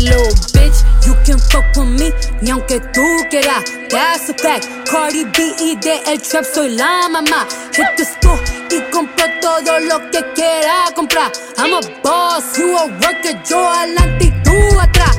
little bitch, you can fuck with me, ni aunque tú quieras. That's a fact. Cardi B y de el trap soy la mamá. Hit the store y compro todo lo que quiera comprar. I'm a boss, you a worker, yo adelante y tú atrás.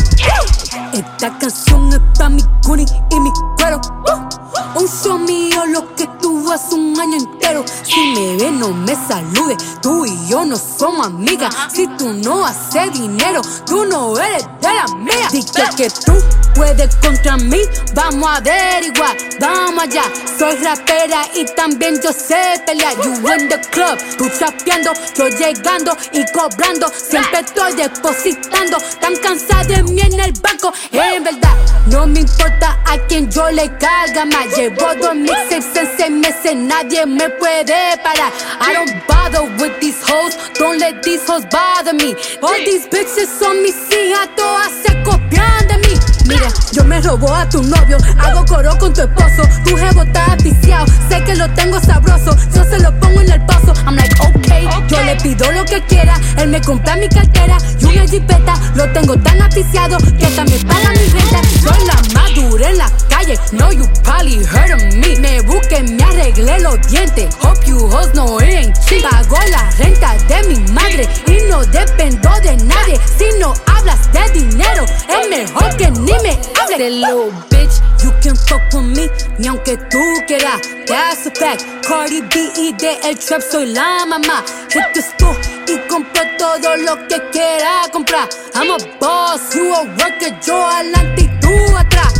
Esta canción es pa' mi cuni y mi cuero. Un show mío lo que tuvo hace un año entero. Si me ves no me saludes, tú y yo no somos amigas. Si tú no haces dinero, tú no eres de la mía. Dije que tú puedes contra mí, vamos a averiguar, vamos allá. Soy rapera y también yo sé pelear. You in the club, tú chapeando, yo llegando y cobrando. Siempre estoy depositando, tan cansada de mí en el banco. En verdad, no me importa a quien yo le carga más. Llevo 2 mixtapes en 6 meses, nadie me puede parar. I don't bother with these hoes, don't let these hoes bother me. All these bitches son mis hijas, todas se copian de mí. Mira, yo me robo a tu novio, hago coro con tu esposo. Tu jevo está viciado, sé que lo tengo sabroso. Yo se lo pongo en el paso, I'm like okay. Yo le pido lo que quiera, él me compra mi cartera y una jipeta. Lo tengo tan aficiado que hasta me paga mi renta. Soy la más dura en la calle, no you probably heard of me. Me busqué, me arreglé los dientes, hope you hoes no ain't cheap. Pago la renta de mi madre y no dependo de nadie. Si no hablas de dinero, es mejor que ni me hables. The little bitch, you can fuck with me, ni aunque tú quieras. That's a fact. Cardi B y de el trap soy la mamá. Hit the store y compro todo lo que quiera comprar. I'm a boss, you a worker, yo adelante y tú atrás.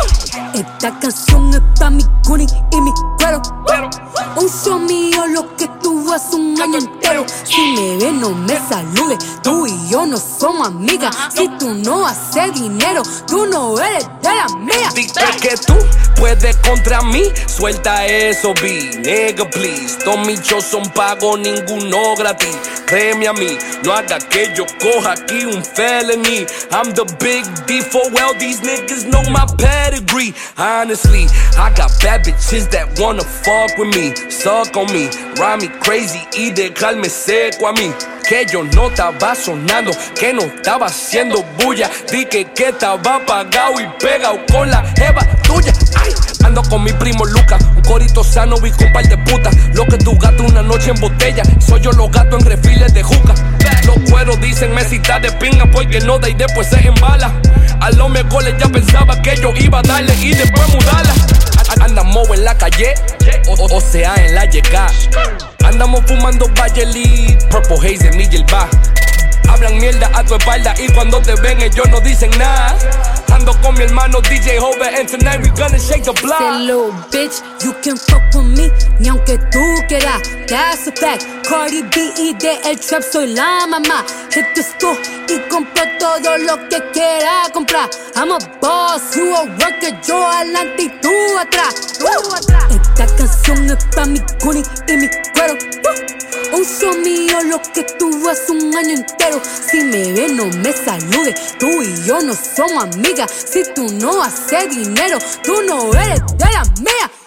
Esta canción es pa' mi cuni y mi cuero. Un show mío lo que tuvo hace un año entero. Si me ves no me saludes, tú y yo no somos amigas. Si tú no haces dinero, tú no eres de la mía. Dije que tú puedes contra mí, suelta eso, B, nigga, please. Todos mis shows son pagos, ninguno gratis. Créeme a mí, no haga que yo coja aquí un felony. I'm the big D for well, these niggas know my pedigree. Honestly, I got bad bitches that wanna fuck with me, suck on me, ride me crazy y dejarme seco a mí. Que yo no estaba sonando, que no estaba haciendo bulla. Dije que estaba apagado y pegado con la jeva tuya. Ay, ando con mi primo Lucas, un corito sano y con par de putas. Lo que tu gato una noche en botella, soy yo los gatos en refiles de juca. Los cueros dicen mesita de pinga porque no da y después se embala. A lo mejor ya pensaba que yo iba a darle y después mudarla. Andamos en la calle, o sea en la llegada. Andamos fumando Vallelit, Purple Haze en mi yelba. Hablan mierda a tu espalda y cuando te ven ellos no dicen nada. Ando con mi hermano DJ Hover and tonight we gonna shake the block. Say little bitch, you can fuck with me, ni aunque tú quieras. That's a fact. Cardi B y de el trap soy la mamá. Hit the store y compro todo lo que quiera comprar. I'm a boss, you a worker, yo adelante y tú atrás. Esta canción es pa' mi cuni y mi cuero. Un show mío lo que tuvo hace un año entero. Si me ves no me saludes, tú y yo no somos amigas. Si tú no haces dinero, tú no eres de la mía.